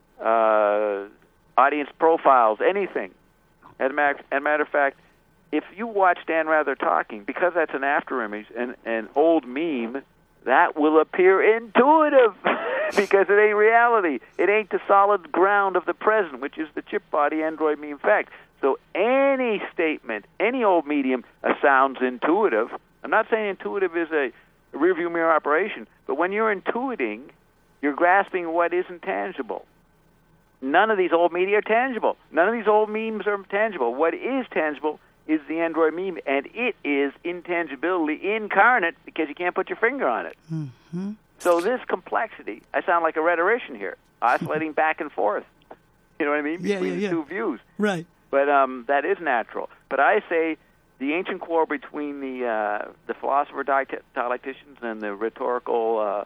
uh, audience profiles, anything. As a matter, as a matter of fact, if you watch Dan Rather talking, because that's an after image, an, an old meme, that will appear intuitive because it ain't reality. It ain't the solid ground of the present, which is the chip body Android meme fact. So any statement, any old medium uh, sounds intuitive. I'm not saying intuitive is a rearview mirror operation, but when you're intuiting, you're grasping what isn't tangible. None of these old media are tangible. None of these old memes are tangible. What is tangible is the Android meme, and it is intangibility incarnate because you can't put your finger on it. Mm-hmm. So this complexity, I sound like a rhetorician here, oscillating back and forth. You know what I mean? Yeah, Between yeah, yeah. the two views. Right. But um, that is natural. But I say the ancient quarrel between the uh, the philosopher dialecticians and the rhetorical uh,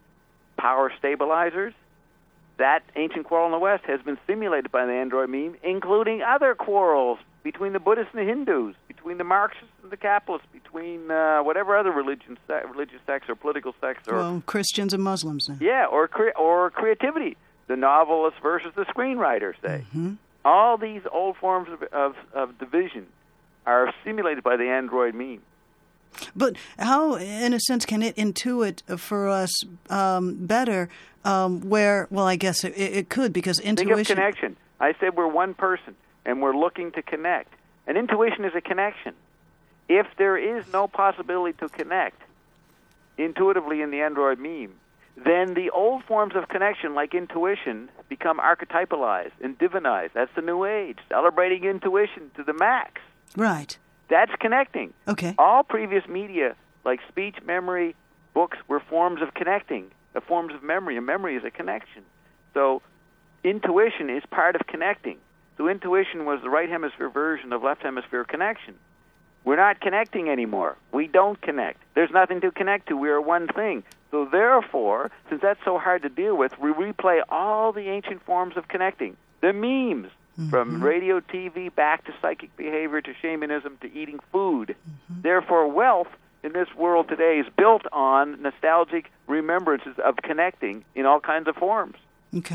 power stabilizers, that ancient quarrel in the West has been simulated by the Android meme, including other quarrels between the Buddhists and the Hindus, between the Marxists and the capitalists, between uh, whatever other religion, religious sects or political sects. Or, well, Christians and Muslims. Then. Yeah, or cre- or creativity. The novelist versus the screenwriter, say. Mm-hmm. All these old forms of, of, of division are simulated by the Android meme. But how, in a sense, can it intuit for us um, better um, where, well, I guess it, it could, because intuition... Think of connection. I said we're one person, and we're looking to connect. And intuition is a connection. If there is no possibility to connect intuitively in the Android meme, then the old forms of connection, like intuition, become archetypalized and divinized. That's the New Age, celebrating intuition to the max. Right. That's connecting. Okay. All previous media, like speech, memory, books, were forms of connecting, the forms of memory, and memory is a connection. So intuition is part of connecting. So intuition was the right hemisphere version of left hemisphere connection. We're not connecting anymore. We don't connect. There's nothing to connect to. We are one thing. So therefore, since that's so hard to deal with, we replay all the ancient forms of connecting. The memes, mm-hmm. from radio, T V, back to psychic behavior, to shamanism, to eating food. Mm-hmm. Therefore, wealth in this world today is built on nostalgic remembrances of connecting in all kinds of forms. Okay.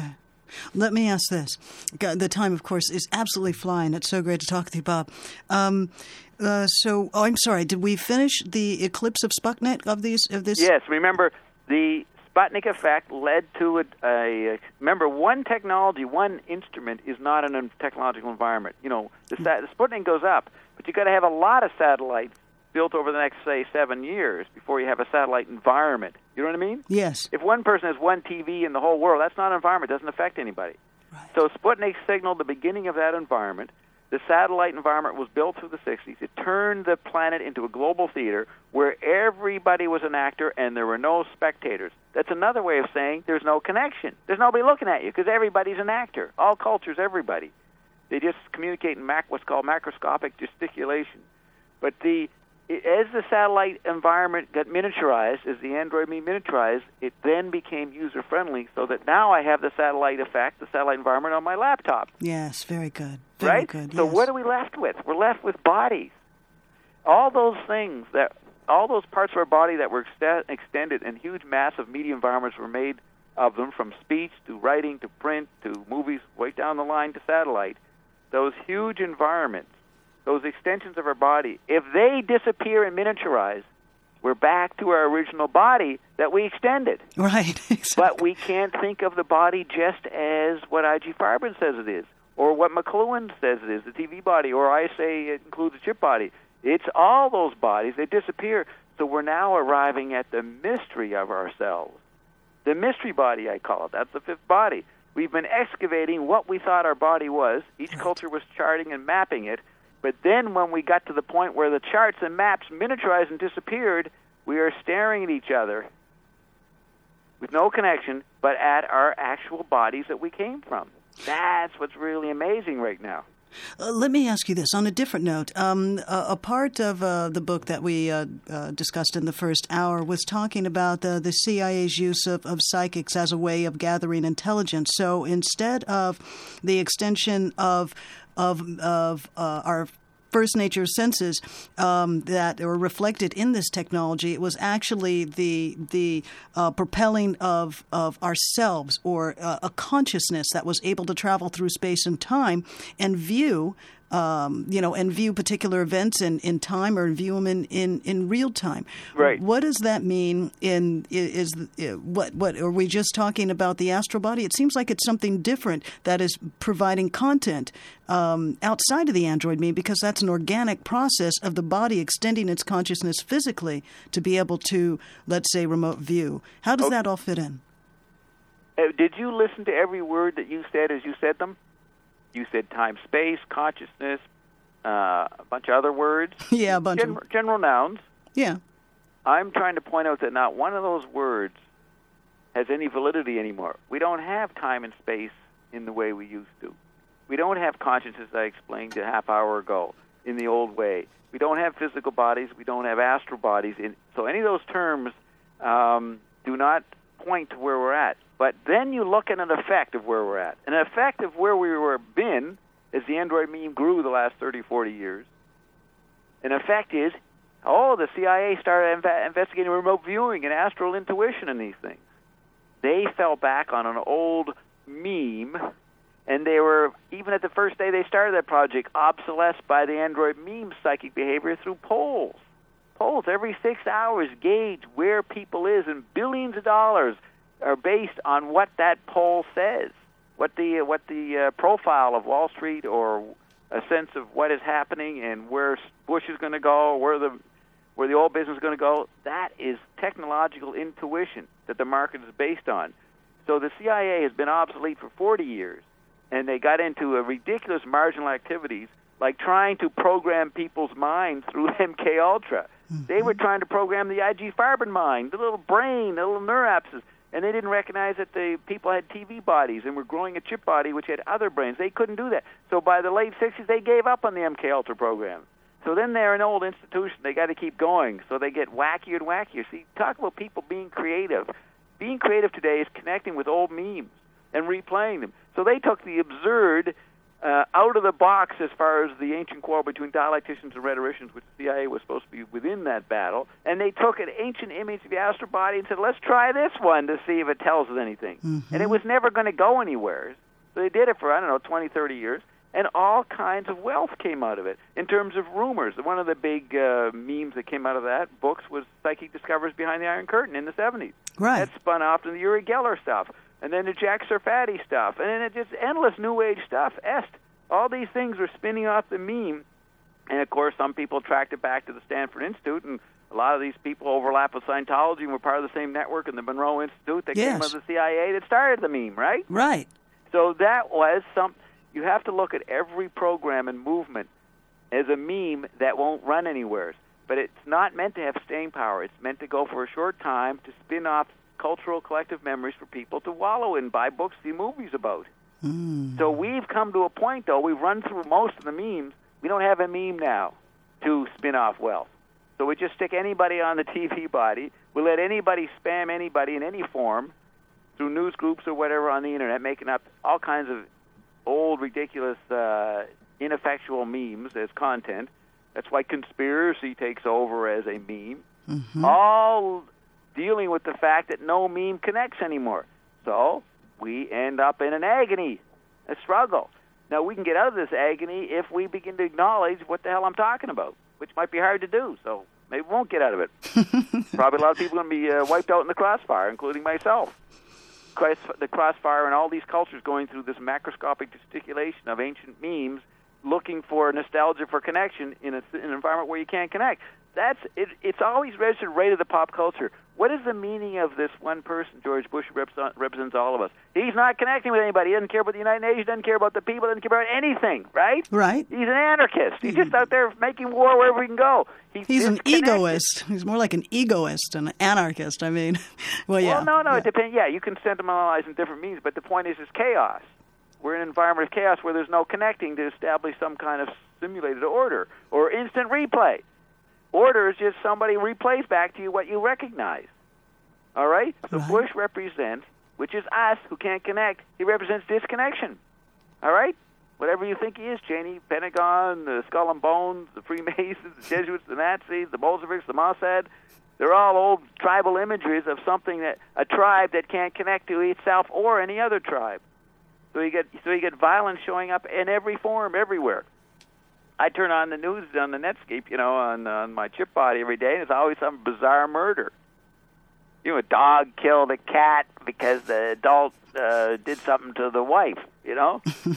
Let me ask this. The time, of course, is absolutely flying. It's so great to talk with you, Bob. Um, uh, so, oh, I'm sorry. Did we finish the eclipse of Sputnik of these of this? Yes. Remember, the Sputnik effect led to a, a. Remember, one technology, one instrument is not in a technological environment. You know, the, the Sputnik goes up, but you got to have a lot of satellites built over the next, say, seven years before you have a satellite environment. You know what I mean? Yes. If one person has one T V in the whole world, that's not an environment. It doesn't affect anybody. Right. So Sputnik signaled the beginning of that environment. The satellite environment was built through the sixties. It turned the planet into a global theater where everybody was an actor and there were no spectators. That's another way of saying there's no connection. There's nobody looking at you because everybody's an actor. All cultures, everybody. They just communicate in mac- what's called macroscopic gesticulation. But the as the satellite environment got miniaturized, as the Android me miniaturized, it then became user-friendly so that now I have the satellite effect, the satellite environment on my laptop. Yes, very good. Very right? good. So yes. What are we left with? We're left with bodies. All those things, that, all those parts of our body that were ext- extended and huge, massive media environments were made of them, from speech to writing to print to movies, right down the line to satellite. Those huge environments, those extensions of our body, if they disappear and miniaturize, we're back to our original body that we extended. Right, exactly. But we can't think of the body just as what I G Farben says it is, or what McLuhan says it is, the T V body, or I say it includes a chip body. It's all those bodies. They disappear. So we're now arriving at the mystery of ourselves. The mystery body, I call it. That's the fifth body. We've been excavating what we thought our body was. Each right. culture was charting and mapping it. But then when we got to the point where the charts and maps miniaturized and disappeared, we are staring at each other with no connection, but at our actual bodies that we came from. That's what's really amazing right now. Uh, let me ask you this on a different note. Um, a, a part of uh, the book that we uh, uh, discussed in the first hour was talking about uh, the C I A's use of, of psychics as a way of gathering intelligence. So instead of the extension of of of uh, our first nature senses um, that were reflected in this technology, it was actually the the uh, propelling of of ourselves, or uh, a consciousness that was able to travel through space and time and view. Um, you know, and view particular events in, in time, or view them in, in, in real time. Right. What does that mean? In is, is what what are we just talking about the astral body? It seems like it's something different that is providing content um, outside of the Android me, because that's an organic process of the body extending its consciousness physically to be able to, let's say, remote view. How does okay. that all fit in? Uh, did you listen to every word that you said as you said them? You said time, space, consciousness, uh, a bunch of other words. Yeah, a bunch Gen- of general nouns. Yeah. I'm trying to point out that not one of those words has any validity anymore. We don't have time and space in the way we used to. We don't have consciousness, I explained a half hour ago, in the old way. We don't have physical bodies. We don't have astral bodies. In, so any of those terms um, do not point to where we're at. But then you look at an effect of where we're at. An effect of where we were been as the Android meme grew the last thirty, forty years. An effect is, oh, the C I A started inv- investigating remote viewing and astral intuition and these things. They fell back on an old meme, and they were, even at the first day they started that project, obsolesced by the Android meme psychic behavior through polls. Polls every six hours gauge where people is, and billions of dollars are based on what that poll says, what the what the uh, profile of Wall Street, or a sense of what is happening and where Bush is going to go, where the where the oil business is going to go. That is technological intuition that the market is based on. So the C I A has been obsolete for forty years, and they got into a ridiculous marginal activities like trying to program people's minds through M K Ultra. Mm-hmm. They were trying to program the I G Farben mind, the little brain, the little neuropses. And they didn't recognize that the people had T V bodies and were growing a chip body which had other brains. They couldn't do that. So by the late sixties, they gave up on the M K Ultra program. So then they're an old institution. They got to keep going. So they get wackier and wackier. See, talk about people being creative. Being creative today is connecting with old memes and replaying them. So they took the absurd uh, out of the box as far as the ancient quarrel between dialecticians and rhetoricians, which the C I A was supposed to be within that battle, and they took an ancient image of the astral body and said, let's try this one to see if it tells us anything. Mm-hmm. And it was never going to go anywhere. So they did it for, I don't know, twenty, thirty years, and all kinds of wealth came out of it in terms of rumors. One of the big uh, memes that came out of that, books, was Psychic Discoveries Behind the Iron Curtain in the seventies. Right. That spun off to the Uri Geller stuff, and then the Jack Sarfati stuff, and then it just endless New Age stuff. Est. All these things were spinning off the meme, and of course some people tracked it back to the Stanford Institute, and a lot of these people overlap with Scientology and were part of the same network in the Monroe Institute that yes. came out of the C I A that started the meme, right? Right. So that was some. You have to look at every program and movement as a meme that won't run anywhere. But it's not meant to have staying power. It's meant to go for a short time to spin off cultural collective memories for people to wallow in, buy books, see movies about. Mm. So we've come to a point, though, we've run through most of the memes. We don't have a meme now to spin off wealth. So we just stick anybody on the T V body. We let anybody spam anybody in any form through news groups or whatever on the Internet, making up all kinds of old, ridiculous, uh, ineffectual memes as content. That's why conspiracy takes over as a meme. Mm-hmm. All dealing with the fact that no meme connects anymore. So we end up in an agony, a struggle. Now, we can get out of this agony if we begin to acknowledge what the hell I'm talking about, which might be hard to do. So maybe we won't get out of it. Probably a lot of people are going to be uh, wiped out in the crossfire, including myself. The crossfire and all these cultures going through this macroscopic gesticulation of ancient memes, looking for nostalgia for connection in, a, in an environment where you can't connect. That's it. It's always registered right of the pop culture. What is the meaning of this one person, George Bush, who represents, represents all of us? He's not connecting with anybody. He doesn't care about the United Nations, doesn't care about the people, doesn't care about anything, right? Right. He's an anarchist. He's just out there making war wherever he can go. He's, He's an egoist. He's more like an egoist, an anarchist, I mean. Well, yeah. Well, no, no, yeah. it depends. Yeah, you can sentimentalize in different means, but the point is, it's chaos. We're in an environment of chaos where there's no connecting to establish some kind of simulated order or instant replay. Order is just somebody replays back to you what you recognize. All right? So right. Bush represents, which is us who can't connect, he represents disconnection. All right? Whatever you think he is, Cheney, Pentagon, the Skull and Bones, the Freemasons, the Jesuits, the Nazis, the Bolsheviks, the Mossad, they're all old tribal imageries of something that, a tribe that can't connect to itself or any other tribe. So you get so you get violence showing up in every form, everywhere. I turn on the news on the Netscape, you know, on on my chip body every day, and it's always some bizarre murder. You know, a dog killed a cat because the adult uh, did something to the wife, you know?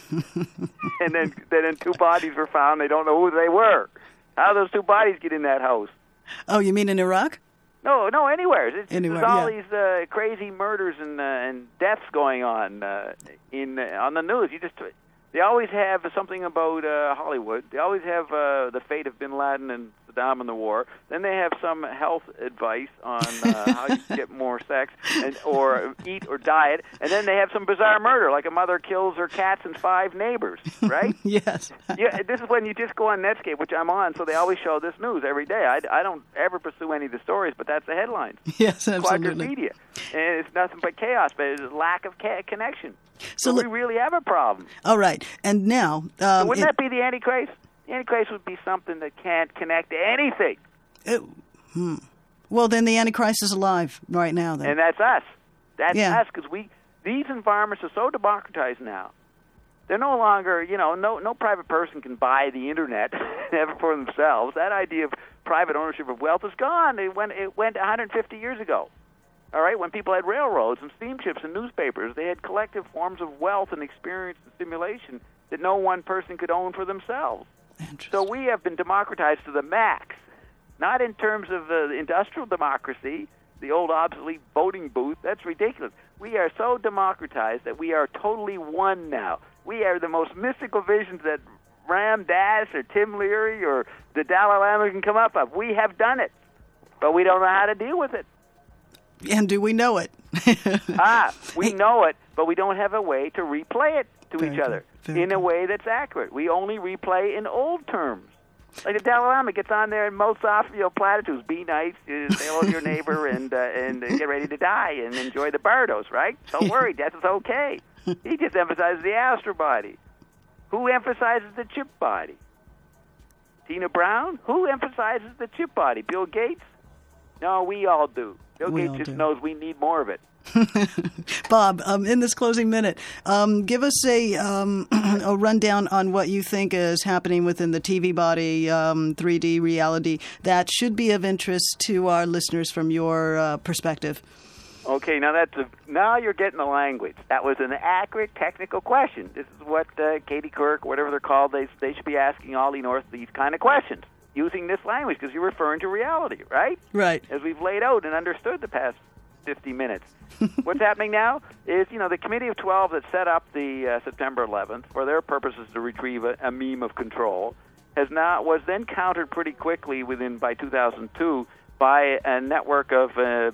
and then then two bodies were found. They don't know who they were. How did those two bodies get in that house? Oh, you mean in Iraq? No, no, anywhere. It's, anywhere there's all yeah. these uh, crazy murders and uh, and deaths going on uh, in uh, on the news. You just they always have something about uh, Hollywood. They always have uh, the fate of Bin Laden and Saddam in the war. Then they have some health advice on uh, how you get more sex and or eat or diet. And then they have some bizarre murder, like a mother kills her cats and five neighbors, right? Yes. Yeah, this is when you just go on Netscape, which I'm on, so they always show this news every day. I, I don't ever pursue any of the stories, but that's the headlines. Yes, absolutely. Quackers Media. And it's nothing but chaos, but it's lack of ca- connection. So, so look, we really have a problem. All right. And now... Um, so wouldn't it, that be the Antichrist? The Antichrist would be something that can't connect to anything. It, hmm. Well, then the Antichrist is alive right now, then. And that's us. That's yeah. us, because we these environments are so democratized now. They're no longer, you know, no no private person can buy the Internet ever for themselves. That idea of private ownership of wealth is gone. It went, it went one hundred fifty years ago. All right, when people had railroads and steamships and newspapers, they had collective forms of wealth and experience and stimulation that no one person could own for themselves. So we have been democratized to the max, not in terms of uh, industrial democracy, the old obsolete voting booth. That's ridiculous. We are so democratized that we are totally one now. We are the most mystical visions that Ram Dass or Tim Leary or the Dalai Lama can come up with. We have done it, but we don't know how to deal with it. And do we know it? ah, we know it, but we don't have a way to replay it to Very each other good. in a way that's accurate. We only replay in old terms. Like the Dalai Lama gets on there and mouths off, you know, platitudes. Be nice, uh, say hello to your neighbor, and uh, and uh, get ready to die and enjoy the bardos, right? Don't worry, death is okay. He just emphasizes the astral body. Who emphasizes the chip body? Tina Brown? Who emphasizes the chip body? Bill Gates? No, we all do. Bill We Gates all just do. knows we need more of it. Bob, um, in this closing minute, um, give us a um, a rundown on what you think is happening within the T V body, um, three D reality, that should be of interest to our listeners from your uh, perspective. Okay, now that's a, now you're getting the language. That was an accurate technical question. This is what uh, Katie Couric, whatever they're called, they they should be asking Ollie North these kind of questions using this language because you're referring to reality, right? Right. As we've laid out and understood the past fifty minutes. What's happening now is, you know, the Committee of twelve that set up the uh, September eleventh for their purposes to retrieve a, a meme of control has now was then countered pretty quickly within by two thousand two by a network of uh,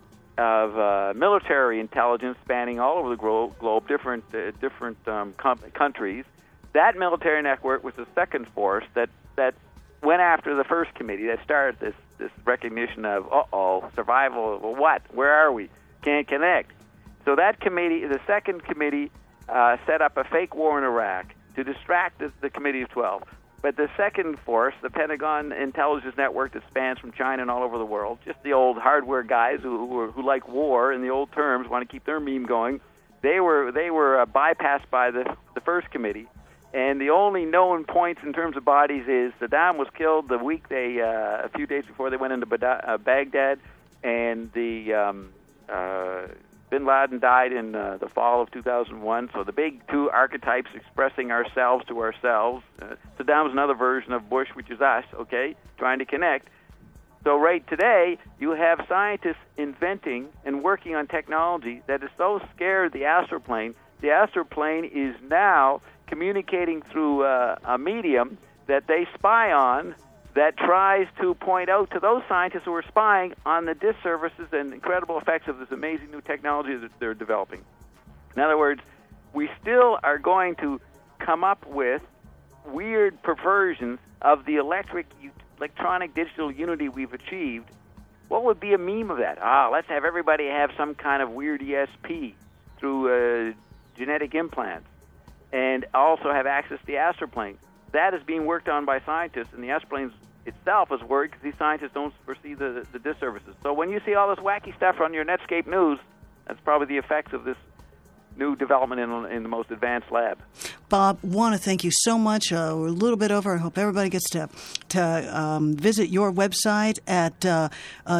of uh, military intelligence spanning all over the glo- globe, different uh, different um, com- countries. That military network was the second force that that went after the first committee that started this this recognition of, uh-oh, survival, well, what? Where are we? Can't connect. So that committee, the second committee, uh, set up a fake war in Iraq to distract the, the Committee of twelve. But the second force, the Pentagon intelligence network that spans from China and all over the world, just the old hardware guys who who, are, who like war in the old terms, want to keep their meme going, they were they were uh, bypassed by the the first committee. And the only known points in terms of bodies is Saddam was killed the week they, uh, a few days before they went into Baghdad, and the um, uh, Bin Laden died in uh, the fall of two thousand one. So the big two archetypes expressing ourselves to ourselves. Uh, Saddam's another version of Bush, which is us, okay, trying to connect. So right today, you have scientists inventing and working on technology that is so scared of the astral plane. The astral plane is now communicating through uh, a medium that they spy on that tries to point out to those scientists who are spying on the disservices and incredible effects of this amazing new technology that they're developing. In other words, we still are going to come up with weird perversions of the electric, electronic digital unity we've achieved. What would be a meme of that? Ah, let's have everybody have some kind of weird E S P through uh, genetic implants, and also have access to the astral plane. That is being worked on by scientists, and the astral plane itself is worried because these scientists don't foresee the, the disservices. So when you see all this wacky stuff on your Netscape News, that's probably the effects of this new development in, in the most advanced lab. Bob, want to thank you so much. Uh, we're a little bit over. I hope everybody gets to to um, visit your website at uh, uh,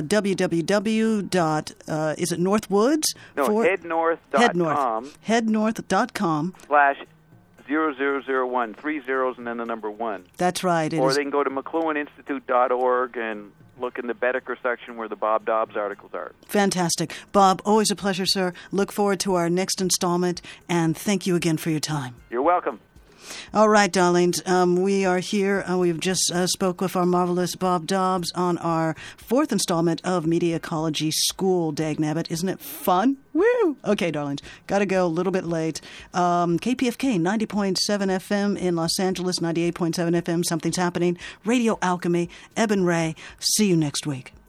www. Dot, uh, is it Northwoods? No, For, headnorth dot com. headnorth dot com. Slash zero zero zero one, three zeros and then the number one. That's right. It or is, they can go to McLuhan Institute dot org and look in the Bedecker section where the Bob Dobbs articles are. Fantastic. Bob, always a pleasure, sir. Look forward to our next installment, and thank you again for your time. You're welcome. All right, darlings, um, we are here. Uh, we've just uh, spoke with our marvelous Bob Dobbs on our fourth installment of Media Ecology School. Dagnabbit, isn't it fun? Woo! Okay, darlings, got to go a little bit late. Um, K P F K ninety point seven F M in Los Angeles, ninety-eight point seven F M, Something's Happening, Radio Alchemy, Eben Ray. See you next week.